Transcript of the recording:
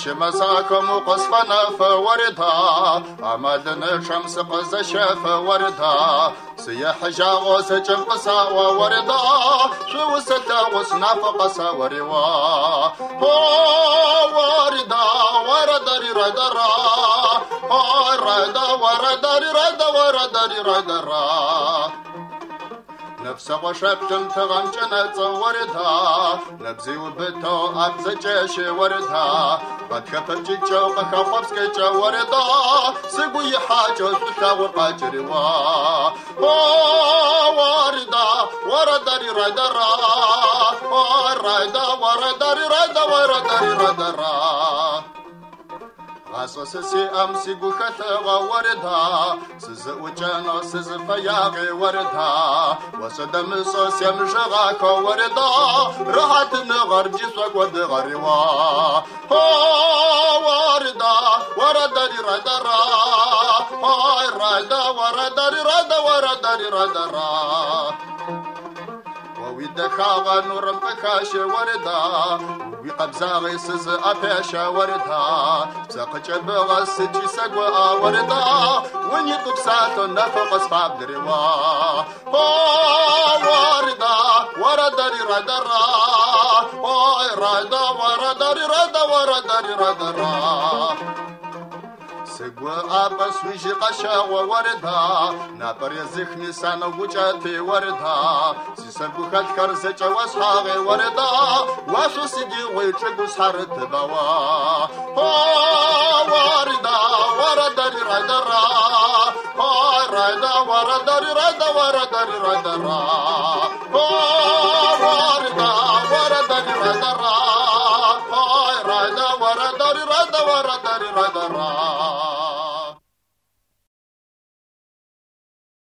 شمساكم قصفنا فوردا عملنا شمس قز شاف وردا سياح جاغو سجن قصا ووردا شو ستا وصناف قصا وروا وردا وردا ردرا وردا وردا ردا وردا ردرا نفس وشبتم تغمجنا وردها نبزي وبتو أبزجيش وردها بدك تجيجو بخوفسك وردها سقوي حاجة تشاور قاجروا وردا وردا ردرا وردا وردا ردا وردا ردرا غاسوسي أمسي قوخة وردها سزق وجانا سزق فياغي وردها وسدم صوص يمشغاك وردها راحت نغر جسوك ودغروا وردا وردا ردرا وردا وردا ردا وردا ردرا ويدكا نورم بكاش وردا ويقبزاغي سز أبيشا وردا ساقج بغا سجي سقوا وردا ونيطب ساتو نفق أصحاب دروا وردا وردا ردرا وردا وردا ردا وردا ردرا سقوا أبس ويجي قشا ووردا نابر يزخني سانا وجاتي وردا سيسبو خلكر زجا وصحاغي وردا واشو سيدي ويتشقو سحر تبوا وردا وردا ردرا وردا وردا ردا وردا ردرا وردا وردا ردرا وردا وردا ردا وردا ردرا